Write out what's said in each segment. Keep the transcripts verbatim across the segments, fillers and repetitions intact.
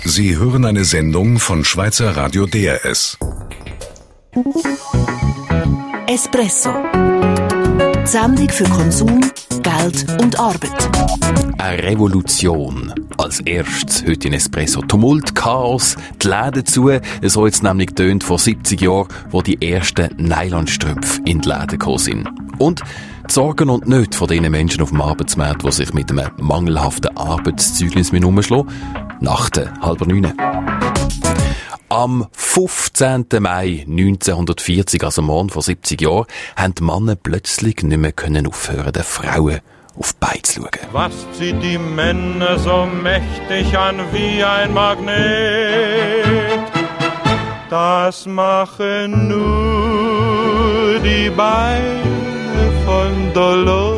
Sie hören eine Sendung von Schweizer Radio D R S. Espresso. Die Sendung für Konsum, Geld und Arbeit. Eine Revolution. Als erstes heute in Espresso. Tumult, Chaos, die Läden zu. So jetzt nämlich tönt vor siebzig Jahren, wo die ersten Nylonstrümpfe in die Läden gekommen sind. Und die Sorgen und Nöte von den Menschen auf dem Arbeitsmarkt, die sich mit einem mangelhaften Arbeitszeugnis herumschlagen. Nach der halber neun. Am fünfzehnten Mai neunzehnhundertvierzig, also morgen vor siebzig Jahren, haben die Männer plötzlich nicht mehr können aufhören, den Frauen auf die Beine zu schauen. Was zieht die Männer so mächtig an wie ein Magnet? Das machen nur die Beine von Dolores.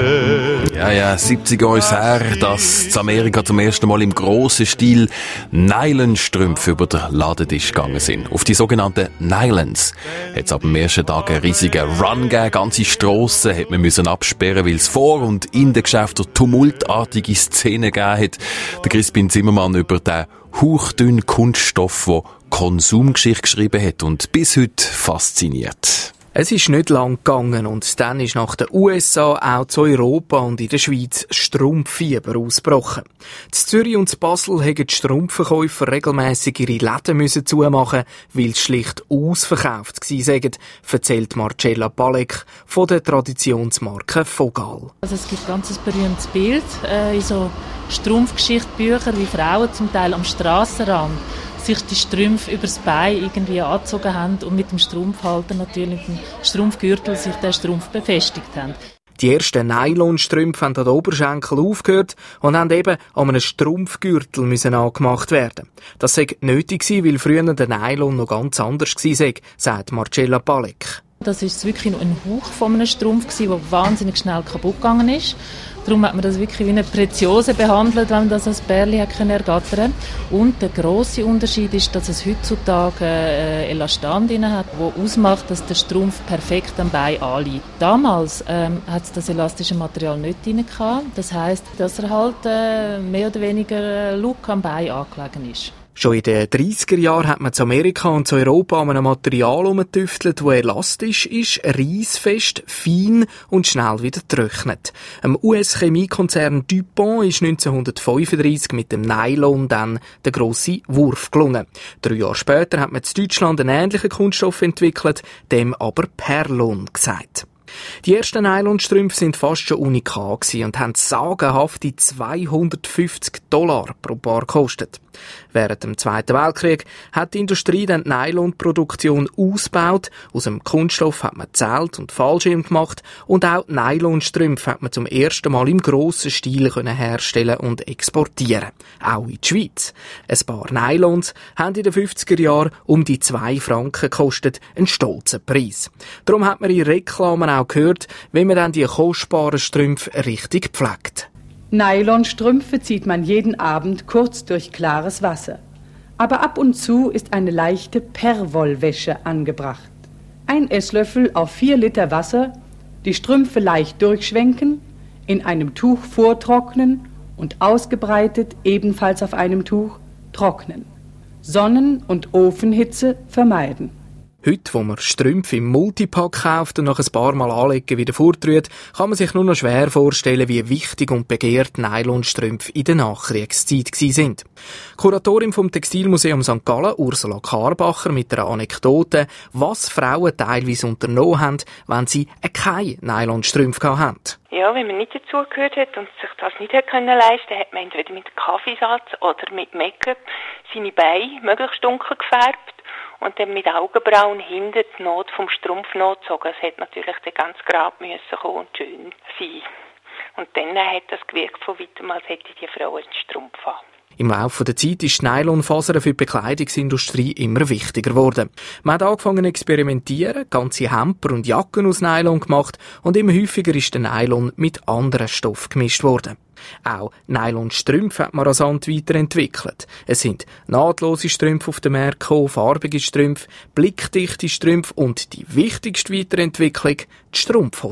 Ja, ja, siebzig Jahre ist her, dass in Amerika zum ersten Mal im grossen Stil Nylonstrümpfe über den Ladentisch gegangen sind. Auf die sogenannten Nylons hat es ab dem ersten Tag einen riesigen Run gegeben. Ganze Strassen hat man müssen absperren, weil es vor und in den Geschäften tumultartige Szenen gegeben hat. Der Crispin Zimmermann über den hauchdünnen Kunststoff, der Konsumgeschichte geschrieben hat und bis heute fasziniert. Es ist nicht lang gegangen und dann ist nach den U S A auch zu Europa und in der Schweiz Strumpffieber ausgebrochen. In Zürich und in Basel haben die Strumpfverkäufer regelmässig ihre Läden müssen zumachen, weil es schlicht ausverkauft gewesen seien, erzählt Marcella Balek von der Traditionsmarke Vogal. Also es gibt ein ganz berühmtes Bild äh, in so Strumpfgeschichtebüchern, wie Frauen zum Teil am Strassenrand sich die Strümpfe übers Bein irgendwie angezogen haben und mit dem Strumpfhalter natürlich mit dem Strumpfgürtel sich der Strumpf befestigt haben. Die ersten Nylonstrümpfe haben an den Oberschenkel aufgehört und haben eben an einem Strumpfgürtel müssen angemacht werden. Das sei nötig gewesen, weil früher der Nylon noch ganz anders gewesen sei, sagt Marcella Balek. Das war wirklich noch ein Hauch von einem Strumpf, der wahnsinnig schnell kaputt gegangen ist. Darum hat man das wirklich wie eine Preziose behandelt, wenn man das als Perle ergattern konnte. Und der grosse Unterschied ist, dass es heutzutage äh, Elastan drin hat, der ausmacht, dass der Strumpf perfekt am Bein anliegt. Damals ähm, hat es das elastische Material nicht drin gehabt. Das heisst, dass er halt äh, mehr oder weniger Look am Bein angelegen ist. Schon in den dreissiger Jahren hat man zu Amerika und zu Europa an einem Material herumgetüftelt, das elastisch ist, reissfest, fein und schnell wieder trocknet. Dem U S-Chemiekonzern DuPont ist neunzehnhundertfünfunddreissig mit dem Nylon dann der grosse Wurf gelungen. Drei Jahre später hat man in Deutschland einen ähnlichen Kunststoff entwickelt, dem aber Perlon gesagt. Die ersten Nylonstrümpfe sind fast schon unikat und haben sagenhafte zweihundertfünfzig Dollar pro Paar gekostet. Während dem Zweiten Weltkrieg hat die Industrie dann die Nylonproduktion ausgebaut. Aus dem Kunststoff hat man Zelt und Fallschirm gemacht und auch Nylonstrümpfe hat man zum ersten Mal im grossen Stil können herstellen und exportieren. Auch in die Schweiz. Ein paar Nylons haben in den fünfziger Jahren um die zwei Franken gekostet, einen stolzen Preis. Darum hat man in Reklamen auch gehört, wie man dann die kostbaren Strümpfe richtig pflegt. Nylonstrümpfe zieht man jeden Abend kurz durch klares Wasser. Aber ab und zu ist eine leichte Perwollwäsche angebracht. Ein Esslöffel auf vier Liter Wasser, die Strümpfe leicht durchschwenken, in einem Tuch vortrocknen und ausgebreitet ebenfalls auf einem Tuch trocknen. Sonnen- und Ofenhitze vermeiden. Heute, wo man Strümpfe im Multipack kauft und nach ein paar Mal anlegen wieder fortrührt, kann man sich nur noch schwer vorstellen, wie wichtig und begehrt Nylonstrümpfe in der Nachkriegszeit sind. Kuratorin vom Textilmuseum Sankt Gallen, Ursula Karbacher, mit einer Anekdote, was Frauen teilweise unternommen haben, wenn sie keine Nylonstrümpfe hatten. Ja, wenn man nicht dazugehört hat und sich das nicht hat können leisten, hat man entweder mit Kaffeesatz oder mit Make-up seine Beine möglichst dunkel gefärbt und dann mit Augenbrauen hinter die Not vom Strumpf nachgezogen. Es hat natürlich dann ganz gerade müssen kommen und schön sein. Und dann hat das gewirkt von weitem, als hätte die Frau einen Strumpf an. Im Laufe der Zeit ist die Nylonfaser für die Bekleidungsindustrie immer wichtiger geworden. Man hat angefangen zu experimentieren, ganze Hemper und Jacken aus Nylon gemacht und immer häufiger ist der Nylon mit anderen Stoffen gemischt worden. Auch Nylonstrümpfe hat man rasant weiterentwickelt. Es sind nahtlose Strümpfe auf den Markt gekommen, farbige Strümpfe, blickdichte Strümpfe und die wichtigste Weiterentwicklung, die Strumpfhose.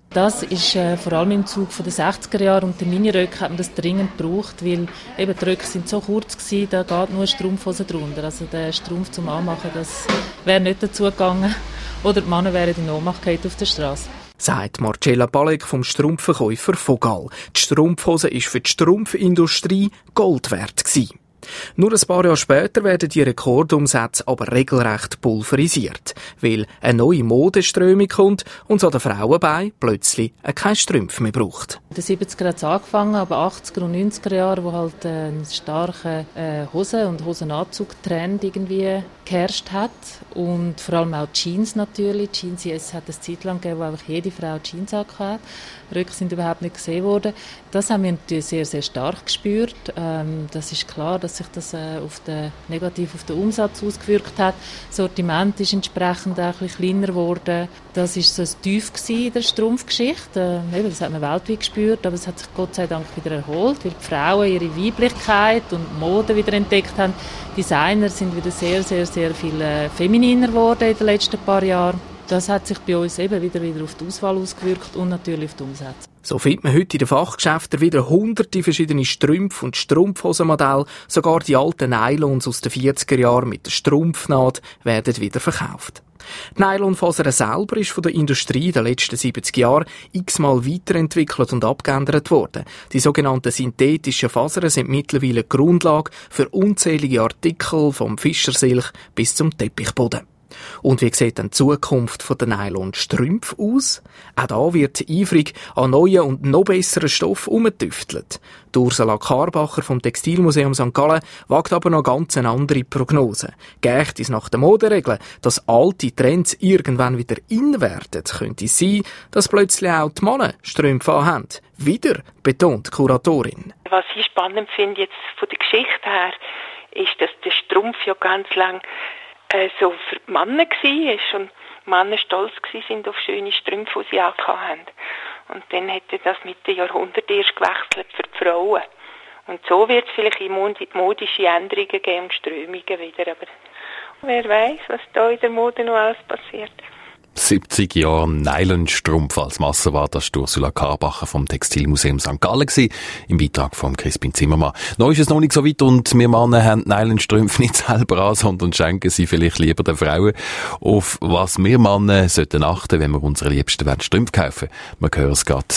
Das ist äh, vor allem im Zug der sechziger Jahre und der Miniröcke hat man das dringend gebraucht, weil eben die Röcke sind so kurz gewesen, da geht nur eine Strumpfhose drunter. Also der Strumpf zum Anmachen, das wäre nicht dazu gegangen. Oder die Männer wären in Ohnmacht gefallen auf der Straße. Sagt Marcella Balek vom Strumpfverkäufer Vogal. Die Strumpfhose war für die Strumpfindustrie Gold wert gewesen. Nur ein paar Jahre später werden die Rekordumsätze aber regelrecht pulverisiert, weil eine neue Modeströmung kommt und so der Frauenbein plötzlich keine Strümpfe mehr braucht. In den siebziger hat es angefangen, aber achtziger und neunziger Jahre, wo halt ein starker äh, Hose- und Hosenanzug-Trend irgendwie geherrscht hat und vor allem auch Jeans natürlich. Jeans, es hat eine Zeit lang gegeben, wo einfach jede Frau Jeans hatte. Röcke sind überhaupt nicht gesehen worden. Das haben wir natürlich sehr, sehr stark gespürt. Ähm, das ist klar, dass sich das äh, auf den, negativ auf den Umsatz ausgewirkt hat. Das Sortiment ist entsprechend auch ein bisschen kleiner geworden. Das war so ein Tief in der Strumpfgeschichte. Äh, das hat man weltweit gespürt, aber es hat sich Gott sei Dank wieder erholt, weil die Frauen ihre Weiblichkeit und Mode wieder entdeckt haben. Designer sind wieder sehr, sehr, sehr viel äh, femininer geworden in den letzten paar Jahren. Das hat sich bei uns eben wieder, wieder auf die Auswahl ausgewirkt und natürlich auf die Umsätze. So findet man heute in den Fachgeschäften wieder hunderte verschiedene Strümpfe und Strumpfhosenmodelle. Sogar die alten Nylons aus den vierziger Jahren mit der Strumpfnaht werden wieder verkauft. Die Nylonfaser selber ist von der Industrie in den letzten siebzig Jahren x-mal weiterentwickelt und abgeändert worden. Die sogenannten synthetischen Fasern sind mittlerweile die Grundlage für unzählige Artikel vom Fischersilch bis zum Teppichboden. Und wie sieht dann die Zukunft der Nylon-Strümpfe aus? Auch da wird eifrig an neuen und noch besseren Stoffen umgetüftelt. Ursula Karbacher vom Textilmuseum Sankt Gallen wagt aber noch ganz eine andere Prognose. Geht es nach den Moderegeln, dass alte Trends irgendwann wieder in werden, könnte es sein, dass plötzlich auch die Männer Strümpfe anhaben. Wieder, betont die Kuratorin. Was ich spannend finde jetzt von der Geschichte her, ist, dass der Strumpf ja ganz lang äh, so für die Männer war und Männer stolz waren auf schöne Strümpfe, die sie anhatten. Und dann hätte das mit den Jahrhunderten erst gewechselt für die Frauen. Und so wird es vielleicht in modische Änderungen geben und Strömungen wieder. Aber wer weiß, was da in der Mode noch alles passiert. siebzig Jahre Nylonstrumpf als Massenware, das war Ursula Karbacher vom Textilmuseum Sankt Gallen gewesen, im Beitrag von Crispin Zimmermann. Noch ist es noch nicht so weit und wir Männer haben Nylonstrümpfe nicht selber an, sondern schenken sie vielleicht lieber den Frauen. Auf was wir Männer sollten achten, wenn wir unsere Liebsten Strümpfe kaufen. Wir hören es gerade.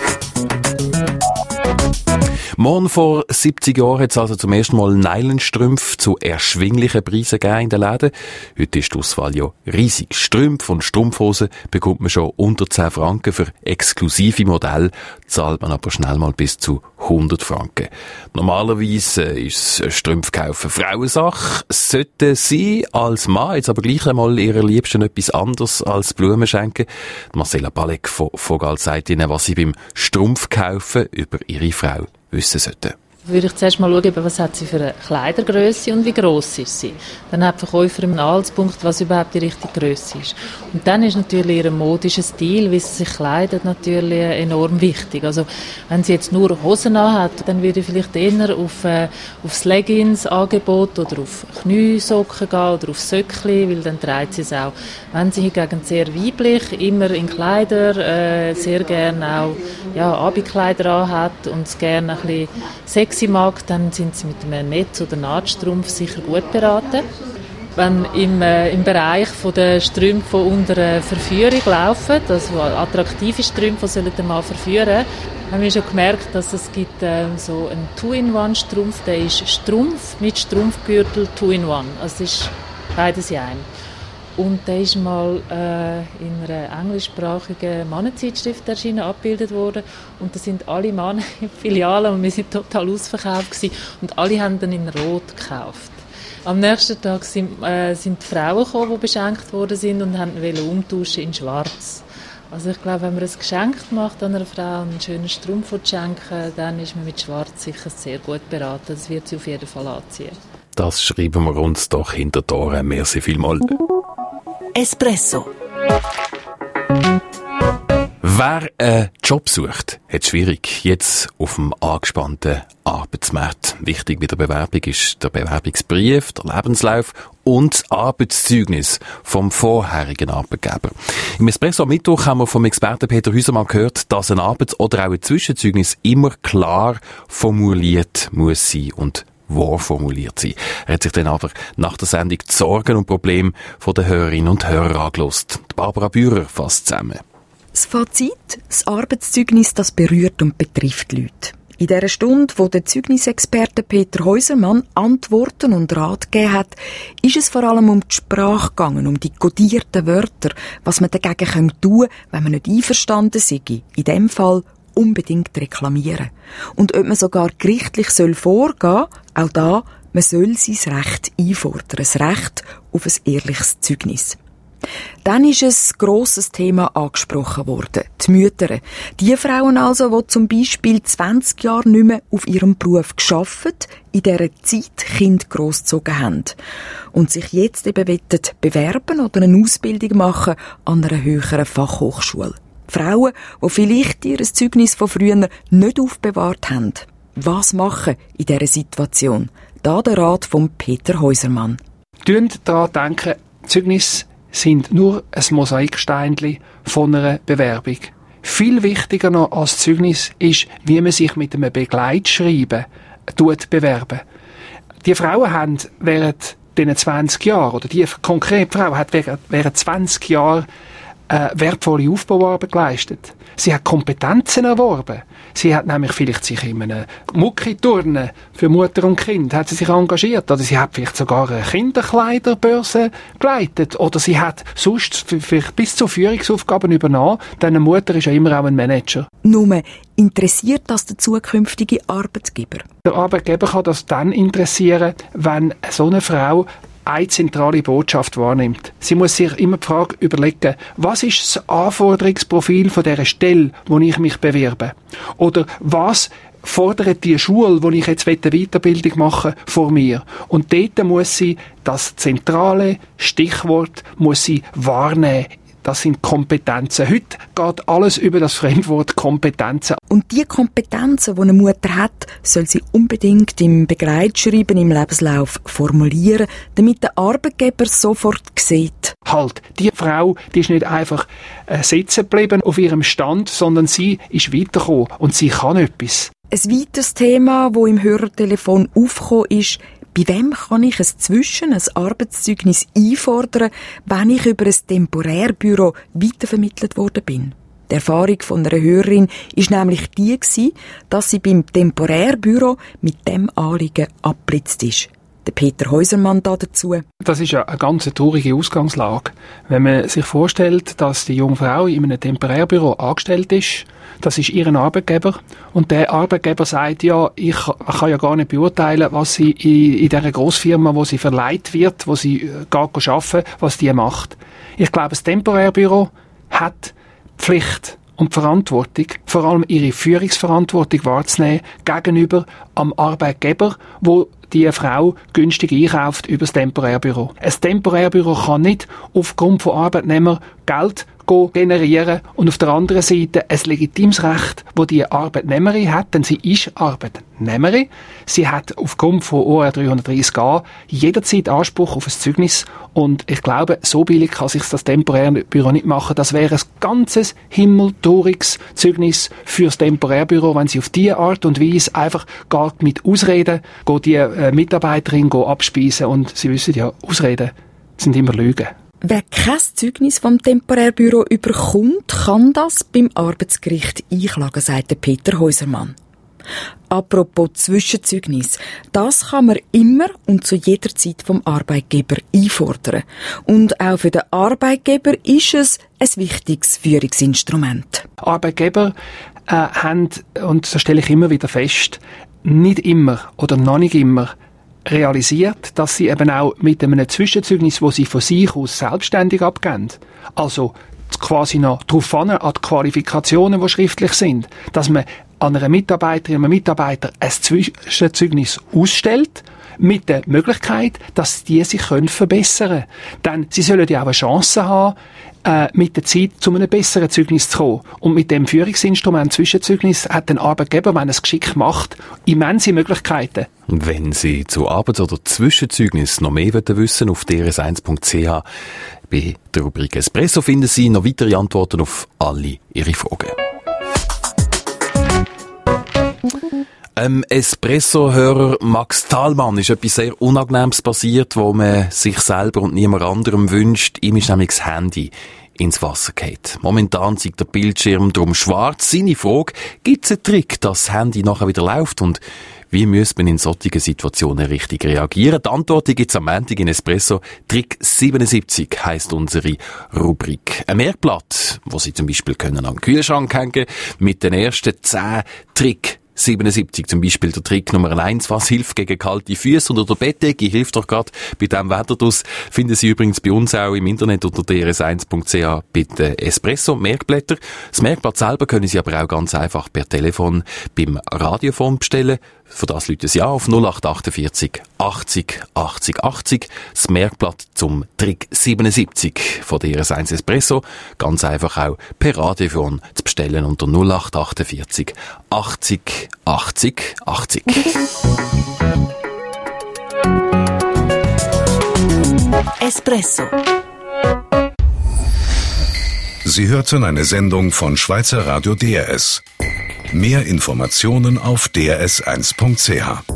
Morgen vor siebzig Jahren hat es also zum ersten Mal Nylonstrümpfe zu erschwinglichen Preisen gegeben in den Läden. Heute ist die Auswahl ja riesig. Strümpfe und Strumpfhosen bekommt man schon unter zehn Franken. Für exklusive Modelle zahlt man aber schnell mal bis zu hundert Franken. Normalerweise ist Strümpfe kaufen Frauensache. Sollten Sie als Mann jetzt aber gleich einmal Ihrer Liebsten etwas anderes als Blumen schenken? Marcella Balek von Vogal sagt Ihnen, was Sie beim Strumpfkaufen über Ihre Frau wissen sollten. Würde ich zuerst mal schauen, was hat sie für eine Kleidergrösse und wie gross ist sie. Dann hat die Verkäuferin einen Anhaltspunkt, was überhaupt die richtige Grösse ist. Und dann ist natürlich ihr modischer Stil, wie sie sich kleidet, natürlich enorm wichtig. Also wenn sie jetzt nur Hosen anhat, dann würde ich vielleicht eher auf, äh, aufs Leggings-Angebot oder auf Kniesocken gehen oder auf Söckli, weil dann trägt sie es auch. Wenn sie hingegen sehr weiblich, immer in Kleider, äh, sehr gerne auch ja, Abendkleider anhat und es gerne ein bisschen sexy mag, dann sind sie mit einem Netz- oder Nahtstrumpf sicher gut beraten. Wenn im, äh, im Bereich von der Strümpfe unter äh, Verführung laufen, also attraktive Strümpfe, die sollen den Mann verführen, haben wir schon gemerkt, dass es gibt äh, so einen Two-in-One-Strumpf, der ist Strumpf mit Strumpfgürtel Two-in-One. Also es ist beides in einem. Und der ist mal äh, in einer englischsprachigen Mannenzeitschrift erschienen, abgebildet worden. Und da sind alle Männer in Filialen und wir sind total ausverkauft gewesen. Und alle haben dann in Rot gekauft. Am nächsten Tag sind, äh, sind die Frauen gekommen, die beschenkt worden sind und wollten umtauschen in Schwarz. Also ich glaube, wenn man ein Geschenk macht an einer Frau, einen schönen Strumpf schenken, dann ist man mit Schwarz sicher sehr gut beraten. Das wird sie auf jeden Fall anziehen. Das schreiben wir uns doch hinter die Ohren. Merci vielmals. Espresso. Wer einen Job sucht, hat es schwierig. Jetzt auf dem angespannten Arbeitsmarkt. Wichtig bei der Bewerbung ist der Bewerbungsbrief, der Lebenslauf und das Arbeitszeugnis vom vorherigen Arbeitgeber. Im Espresso am Mittwoch haben wir vom Experten Peter Häusermann gehört, dass ein Arbeits- oder auch ein Zwischenzeugnis immer klar formuliert muss sein und vorformuliert sein. Er hat sich dann aber nach der Sendung die Sorgen und Probleme der Hörerinnen und Hörer angehört. Barbara Bührer fasst zusammen. Das Fazit, das Arbeitszeugnis, das berührt und betrifft die Leute. In dieser Stunde, wo der Zeugnisexperte Peter Häusermann Antworten und Rat gegeben hat, ist es vor allem um die Sprache gegangen, um die kodierten Wörter, was man dagegen tun kann, wenn man nicht einverstanden sei. In diesem Fall unbedingt reklamieren. Und ob man sogar gerichtlich soll vorgehen, auch da, man soll sein Recht einfordern, das Recht auf ein ehrliches Zeugnis. Dann ist ein grosses Thema angesprochen worden. Die Mütter. Die Frauen also, die zum Beispiel zwanzig Jahre nicht mehr auf ihrem Beruf gearbeitet, in dieser Zeit Kinder grossgezogen haben. Und sich jetzt eben bewerben oder eine Ausbildung machen an einer höheren Fachhochschule. Frauen, die vielleicht ihr Zeugnis von früher nicht aufbewahrt haben. Was machen in dieser Situation? Da der Rat von Peter Häusermann. Denkt daran denken, Zeugnis sind nur ein Mosaiksteinchen von einer Bewerbung. Viel wichtiger noch als Zeugnis ist, wie man sich mit einem Begleitschreiben tut bewerben. Die Frauen haben während diesen zwanzig Jahren, oder die konkrete Frau hat während, während zwanzig Jahren äh, wertvolle Aufbauarbeit geleistet. Sie hat Kompetenzen erworben. Sie hat nämlich vielleicht sich in einem Muckiturnen für Mutter und Kind hat sie sich engagiert. Oder sie hat vielleicht sogar eine Kinderkleiderbörse geleitet. Oder sie hat sonst vielleicht bis zu Führungsaufgaben übernommen. Denn eine Mutter ist ja immer auch ein Manager. Nur interessiert das den zukünftigen Arbeitgeber? Der Arbeitgeber kann das dann interessieren, wenn so eine Frau eine zentrale Botschaft wahrnimmt. Sie muss sich immer die Frage überlegen, was ist das Anforderungsprofil von dieser Stelle, wo ich mich bewerbe? Oder was fordert die Schule, wo ich jetzt eine Weiterbildung mache, vor mir? Und dort muss sie das zentrale Stichwort muss sie wahrnehmen. Das sind Kompetenzen. Heute geht alles über das Fremdwort Kompetenzen. Und die Kompetenzen, die eine Mutter hat, soll sie unbedingt im Begleitschreiben, im Lebenslauf formulieren, damit der Arbeitgeber sofort sieht. Halt, die Frau, die ist nicht einfach äh, sitzen geblieben auf ihrem Stand, sondern sie ist weitergekommen und sie kann etwas. Ein weiteres Thema, das im Hörertelefon aufgekommen ist: Bei wem kann ich ein Zwischen-, ein Arbeitszeugnis einfordern, wenn ich über ein Temporärbüro weitervermittelt worden bin? Die Erfahrung von einer Hörerin war nämlich die, dass sie beim Temporärbüro mit dem Anliegen abgeblitzt ist. Der Peter Häusermann da dazu. Das ist ja eine ganz traurige Ausgangslage. Wenn man sich vorstellt, dass die junge Frau in einem Temporärbüro angestellt ist, das ist ihren Arbeitgeber, und der Arbeitgeber sagt, ja, ich kann ja gar nicht beurteilen, was sie in, in dieser Grossfirma, wo sie verleiht wird, wo sie geht arbeiten, was die macht. Ich glaube, das Temporärbüro hat die Pflicht und die Verantwortung, vor allem ihre Führungsverantwortung wahrzunehmen gegenüber am Arbeitgeber, wo die Frau günstig einkauft über das Temporärbüro. Ein Temporärbüro kann nicht aufgrund von Arbeitnehmern Geld generieren und auf der anderen Seite ein legitimes Recht, das die Arbeitnehmerin hat, denn sie ist Arbeitnehmerin. Sie hat aufgrund von O R dreihundertdreißig a jederzeit Anspruch auf ein Zeugnis, und ich glaube, so billig kann sich das Temporärbüro nicht machen. Das wäre ein ganzes himmeltrauriges Zeugnis für das Temporärbüro, wenn sie auf diese Art und Weise einfach gar mit Ausreden die äh, Mitarbeiterin abspeisen, und Sie wissen ja, Ausreden sind immer Lügen. Wer kein Zeugnis vom Temporärbüro überkommt, kann das beim Arbeitsgericht einklagen, sagt Peter Häusermann. Apropos Zwischenzeugnis, das kann man immer und zu jeder Zeit vom Arbeitgeber einfordern. Und auch für den Arbeitgeber ist es ein wichtiges Führungsinstrument. Arbeitgeber äh, haben, und das stelle ich immer wieder fest, nicht immer oder noch nicht immer realisiert, dass sie eben auch mit einem Zwischenzeugnis, wo sie von sich aus selbstständig abgeben, also quasi noch darauf an, an die Qualifikationen, die schriftlich sind, dass man an einer Mitarbeiterin, einem Mitarbeiter ein Zwischenzeugnis ausstellt, mit der Möglichkeit, dass die sich können verbessern können. Denn sie sollen ja auch eine Chance haben, äh, mit der Zeit zu einem besseren Zeugnis zu kommen. Und mit dem Führungsinstrument Zwischenzeugnis hat ein Arbeitgeber, wenn er es geschickt macht, immense Möglichkeiten. Wenn Sie zu Arbeits- oder Zwischenzeugnis noch mehr wissen, auf d r s eins punkt c h bei der Rubrik Espresso finden Sie noch weitere Antworten auf alle Ihre Fragen. Ähm, Espresso-Hörer Max Thalmann ist etwas sehr Unangenehmes passiert, wo man sich selber und niemand anderem wünscht. Ihm ist nämlich das Handy ins Wasser gefallen. Momentan sieht der Bildschirm drum schwarz. Seine Frage, gibt es einen Trick, dass das Handy nachher wieder läuft und wie müsste man in solchen Situationen richtig reagieren? Die Antwort gibt es am Montag in Espresso. Trick siebenundsiebzig heisst unsere Rubrik. Ein Merkblatt, wo Sie zum Beispiel können an den Kühlschrank hängen, mit den ersten zehn Trick siebenundsiebzig, zum Beispiel der Trick Nummer eins, was hilft gegen kalte Füße unter der Bettdecke, hilft doch gerade bei diesem Wetter draus. Finden Sie übrigens bei uns auch im Internet unter d r s eins punkt c h bei den Espresso-Merkblätter. Das Merkblatt selber können Sie aber auch ganz einfach per Telefon beim Radiophon bestellen. Für das läuten Sie an auf null acht achtundvierzig achtzig achtzig achtzig. Das Merkblatt zum Trick siebenundsiebzig von D R S eins Espresso. Ganz einfach auch per Radiophon zu bestellen unter null acht achtundvierzig achtzig achtzig achtzig. Espresso. Sie hörten eine Sendung von Schweizer Radio D R S. Mehr Informationen auf d r s eins punkt c h.